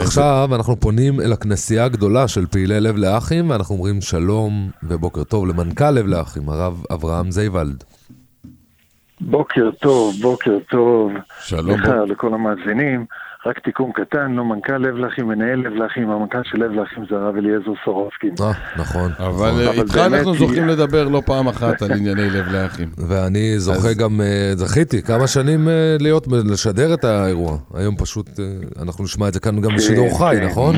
עכשיו אנחנו פונים אל הכנסייה הגדולה של פעילי לב לאחים, ואנחנו אומרים שלום ובוקר טוב למנכ"ל לב לאחים, הרב אברהם זייבלד. בוקר טוב, בוקר טוב. שלום. לכל המאזינים. רק תיקון קטן, לא מנכ"ל לב לאחים, מנהל לב לאחים, המנכ"ל של לב לאחים זה הרב אליעזר סורובסקי. נכון. אבל איתך אנחנו זוכים לדבר לא פעם אחת על ענייני לב לאחים. ואני זוכה גם, זכיתי כמה שנים לשדר את האירוע. היום פשוט, אנחנו נשמע את זה כאן גם בשידור חי, נכון?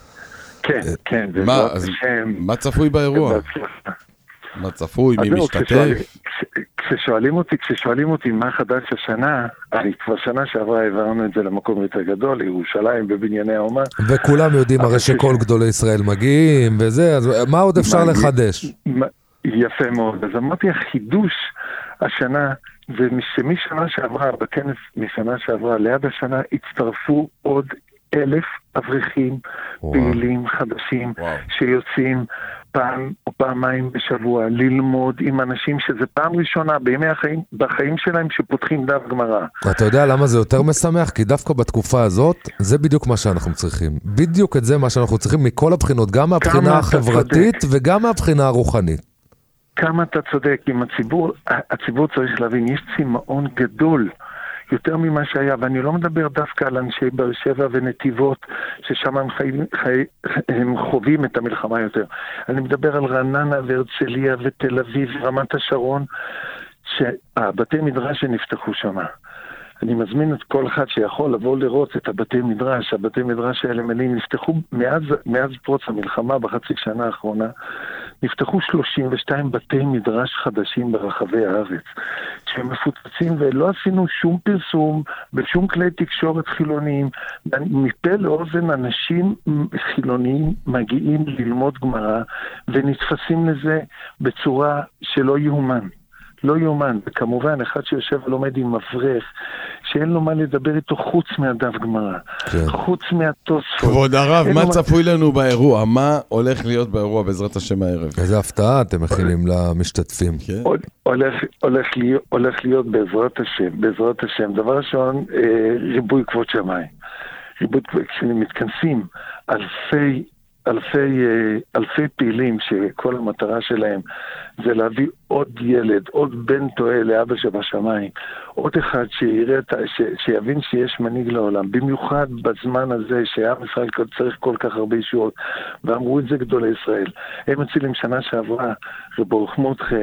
כן. מה צפוי באירוע? מה צפוי, מי משתתף? כששואלים אותי מה חדש השנה, כבר שנה שעברה העברנו את זה למקום יותר גדול, לירושלים, בבנייני האומה. וכולם יודעים הרי שכל גדולי ישראל מגיעים וזה, אז מה עוד אפשר לחדש? יפה מאוד. אז אמרתי, החידוש השנה, זה שמשנה שעברה, בכנס משנה שעברה, ליד השנה הצטרפו עוד 1,000 אברכים פעילים חדשים שיוצאים פעם או פעמיים בשבוע ללמוד עם אנשים שזה פעם ראשונה בימי החיים, בחיים שלהם שפותחים דף גמרא. אתה יודע למה זה יותר משמח? כי דווקא בתקופה הזאת זה בדיוק מה שאנחנו צריכים. בדיוק את זה מה שאנחנו צריכים מכל הבחינות, גם מהבחינה החברתית וגם מהבחינה הרוחנית. כמה אתה צודק, עם הציבור צריך להבין, יש צמאון גדול יותר ממה שהיה, ואני לא מדבר דווקא על אנשי באר שבע ונתיבות, ששם הם חווים את המלחמה יותר. אני מדבר על רעננה והרצליה ותל אביב, רמת השרון, שהבתי מדרש שנפתחו שם. אני מזמין את כל אחד שיכול לבוא לראות את הבתי מדרש. הבתי מדרש האלה מלאים נפתחו מאז פרוץ המלחמה בחצי שנה האחרונה, נפתחו 32 בתי מדרש חדשים ברחבי הארץ, שהם מפוצצים, ולא עשינו שום פרסום בשום כלי תקשורת חילוניים. מפה לאוזן אנשים חילוניים מגיעים ללמוד גמרא, ונתפסים לזה בצורה שלא יאומן. לא יאומן, וכמובן אחד שיושב ולומד עם מברך, שאין לו מה לדבר איתו חוץ מהדף גמרא, חוץ מהתוספות. כבוד הרב, מה צפוי לנו באירוע? מה הולך להיות באירוע בעזרת השם הערב? איזה הפתעה אתם מכינים למשתתפים? הולך להיות בעזרת השם. דבר ראשון, ריבוי כבוד שמיים. כשמתכנסים אלפי פעילים שכל המטרה שלהם זה להביא עוד ילד, עוד בן טועה לאבא שבשמיים, עוד אחד שיבין שיש מנהיג לעולם, במיוחד בזמן הזה שעם ישראל צריך כל כך הרבה ישועות, ואמרו את זה גדולי ישראל. הם מצילים שנה שעברה, רב ברוך מודחה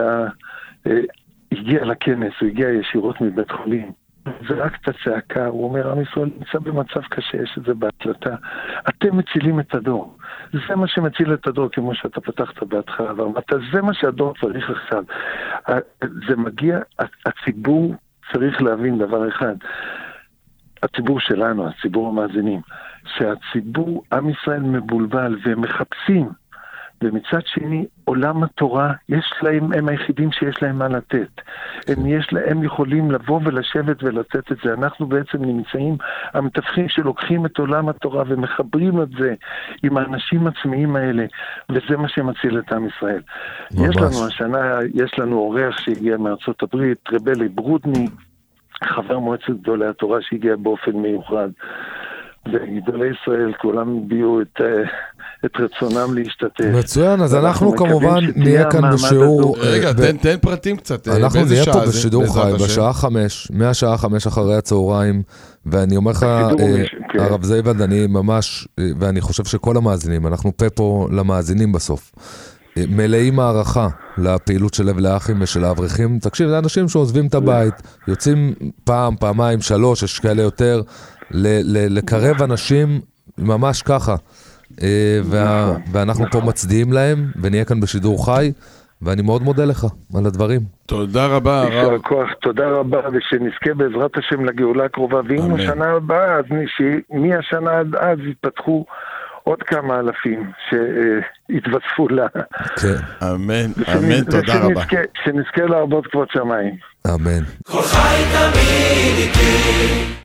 הגיע לכנס, הוא הגיע ישירות מבית חולים, ורק את הצעקה, הוא אומר, עם ישראל נמצא במצב קשה, יש את זה בהקלטה. אתם מצילים את הדור. זה מה שמציל את הדור, כמו שאתה פתחת בהתחלה, ואמרת, זה מה שהדור צריך עכשיו. זה מגיע, הציבור צריך להבין דבר אחד. הציבור שלנו, הציבור המאזינים, שהציבור, עם ישראל מבולבל, והם מחפשים, ומצד שני, עולם התורה, הם היחידים שיש להם מה לתת. הם יכולים לבוא ולשבת ולתת את זה. אנחנו בעצם נמצאים, המתווכים שלוקחים את עולם התורה ומחברים את זה עם האנשים עצמיים האלה, וזה מה שמציל את עם ישראל. יש לנו אורח שהגיע מארצות הברית, רבלי ברודני, חבר מועצת גדולי התורה שהגיע באופן מיוחד. וגדולי ישראל כולם הביעו את רצונם להשתתף. מצוין, אז אנחנו כמובן נהיה כאן בשיעור... רגע, תן פרטים קצת. אנחנו נהיה פה בשידור חי, בשעה 5, מהשעה 5 אחרי הצהריים, ואני אומר לך, הרב זייבלד, אני ממש, ואני חושב שכל המאזינים, אנחנו פה למאזינים בסוף, מלאים הערכה לפעילות של לב לאחים ושל האברכים. תקשיב, זה אנשים שעוזבים את הבית, יוצאים פעם, פעמיים, 3, יש כאלה יותר, לקרב אנשים ממש ככה, ואנחנו פה מצדיעים להם, ונהיה כאן בשידור חי, ואני מאוד מודה לך על הדברים. תודה רבה, הרב. תודה רבה, ושנזכה בעזרת השם לגאולה הקרובה, ואם השנה הבאה, אז מהשנה עד אז יתפתחו עוד כמה אלפים שהתווספו לה. כן. אמן, אמן, תודה רבה. שנזכה להרבות כבוד שמיים. אמן. כל חי תמיד איתי.